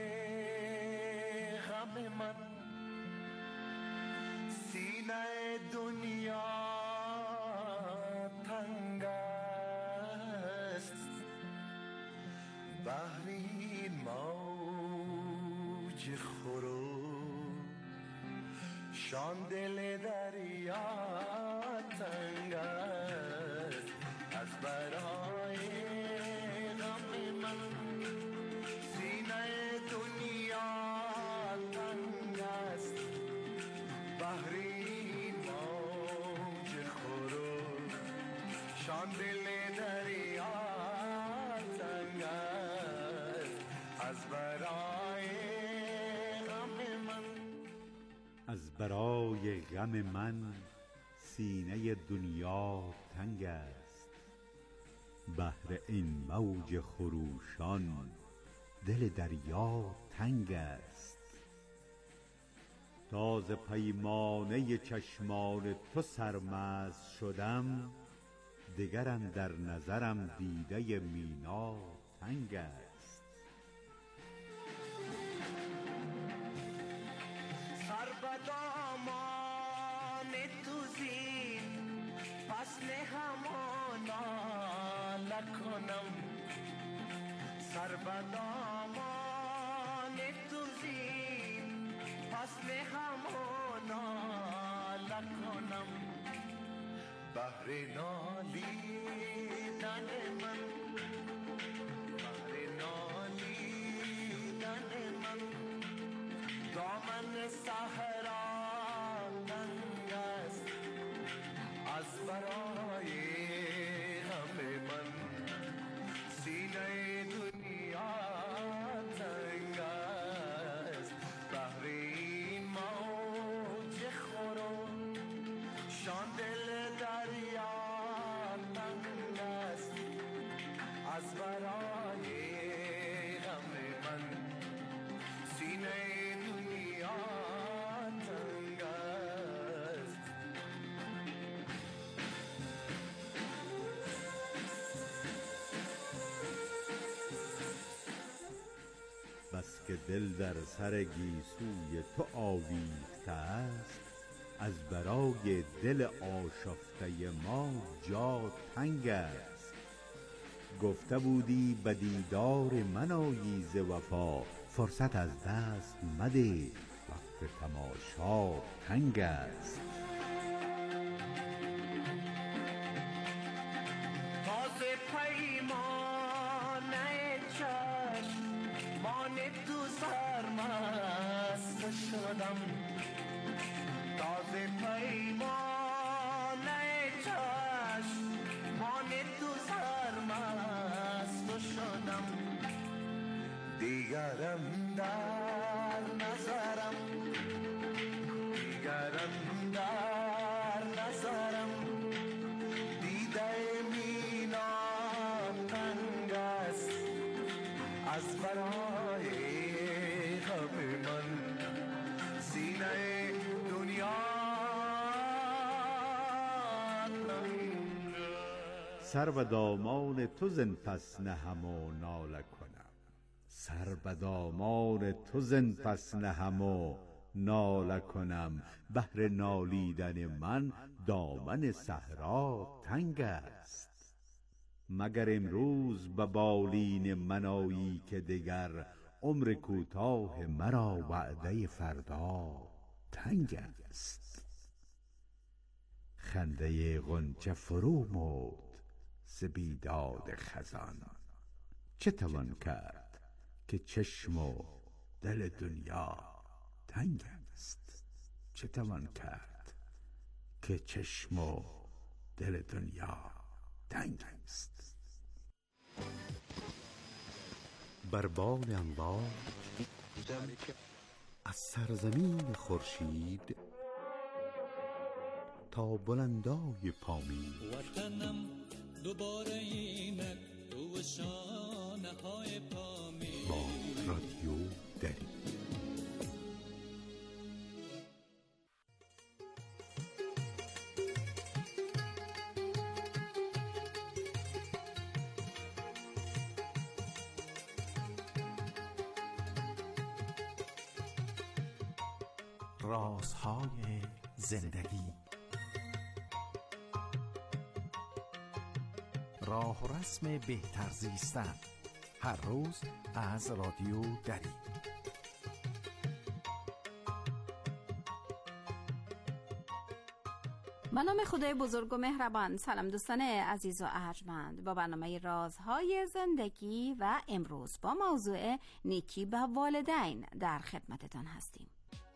غم من سینه دنیا تنگ است، بحر این موج خروشان دل دریا تنگ است. از برای غم من سینه دنیا تنگ است، بحر این موج خروشان دل دریا تنگ است. از برای غم من، از برای غم من سینه دنیا تنگ است، بحر این موج خروشان دل دریا تنگ است. تازه پیمانه چشمان تو سرمست شدم، دگر در نظرم دیده مینا تنگ است. سر به دامان تو زین فصل همانا لکنم، سر به دامان تو زین فصل همانا لکنم. بحر نالیدن من، بحر نالیدن من، دامن صحرا تنگ است. از برای غم من سینه دنیا تنگ است، بحر این موج خروشان دل دریا تنگ است. از برای غم من سینه دنیا که دل در سر گیسوی تو آویخته است، از برای دل آشفته ما جا تنگ است. گفته بودی به دیدار من آیی ز وفا، فرصت از دست مده وقت تماشا تنگ است. تازه پیمانه چشم مان تو سرمست شدم، تازه پیمانه چشم مان تو سرمست شدم، دیگرم در نظرم، دیگرم در نظرم، دیده مینام تنگ است از برای غم من، سینه دنیا تنگ است. سر به دامان تو زن پس نهم و ناله کنم، سر به دامان تو زن پس نهم و ناله کنم، بهر نالیدن من دامن صحرا تنگ است. مگر امروز به بالین من آیی که دگر عمر کوتاه مرا وعده فردا تنگ است. خنده غنچه فرو مرد ز بیداد خزان، چه توان کرد که چشم و دل دنیا تنگ است. چه توان کرد که چشم و دل دنیا تنگ است. بر بال امواج از سرزمین خورشید تا بلندای پامین، وطنم دوباره اینک تو شانه های پامین. با رادیو دری. رازهای زندگی، راه و رسم بهتر زیستن، هر روز از رادیو دری. به نام خدای بزرگ و مهربان. سلام دوستان عزیز و ارجمند، با برنامه رازهای زندگی و امروز با موضوع نیکی به والدین در خدمتتان هستیم.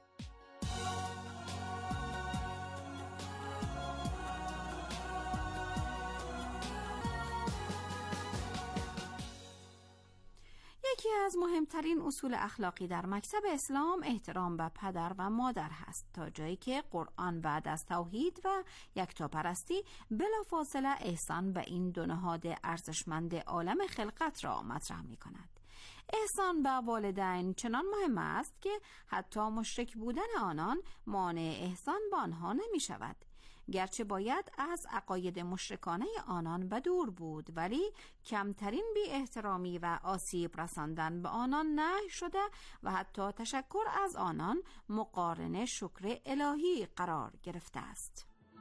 یکی از مهمترین اصول اخلاقی در مکتب اسلام احترام به پدر و مادر هست، تا جایی که قرآن بعد از توحید و یکتاپرستی بلافاصله احسان به این دو نهاد ارزشمند عالم خلقت را مطرح می کند. احسان به والدین چنان مهم است که حتی مشرک بودن آنان مانع احسان به آنها نمی شود. گرچه باید از عقاید مشرکانه آنان بدور بود، ولی کمترین بی احترامی و آسیب رساندن به آنان نهی شده و حتی تشکر از آنان مقارن شکر الهی قرار گرفته است.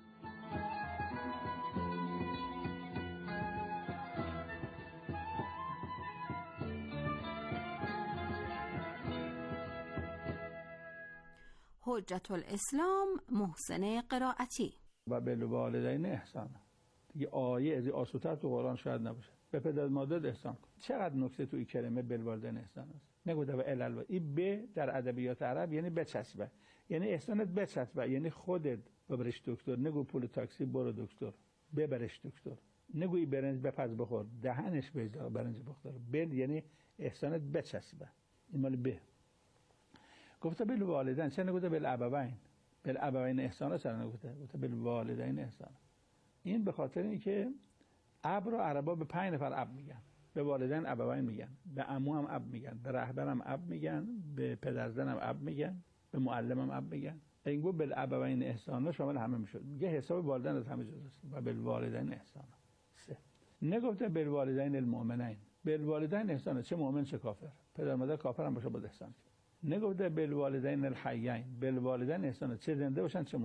حجت الاسلام محسن قرائتی. و بالوالدین احسان، دیگه آیه از آسوتر تو قرآن شاید نباشه. به پدر مادر احسان کن. چقدر نکته توی کلمه بالوالدین احسان است. نگوده به علل این ب در ادبیات عرب یعنی بچسبه، یعنی احسانت بچسبه، یعنی خودت ببرش دکتر، نگو پول تاکسی برو دکتر، ببرش دکتر، نگوی برنج بپز بخور، دهنش بذار برنج بخور. بل یعنی احسانت بچسبه، این مال ب. گفته بالوالدین، چه نگوده بالابوین؟ بالابوین احسان چرا نگفته؟ گفته بالوالدین احسان. این به خاطر اینکه اب رو عربا به 5 نفر اب میگن. به والدین ابوین میگن، به عمو هم اب میگن، به رهبرم اب میگن، به پدرزنم اب میگن، به معلمم اب میگن. این گفت بالابوین احسان شامل همه میشد. میگه حساب والدین از همه جزاست و بالوالدین احسان. 3 نگفته بالوالدین المؤمنین. بالوالدین احسان، چه مؤمن چه کافر، پدر مادر کافر هم باشه باید احسان. نگفته بالوالدین الحیین، بالوالدین احسان، چه زنده باشن چه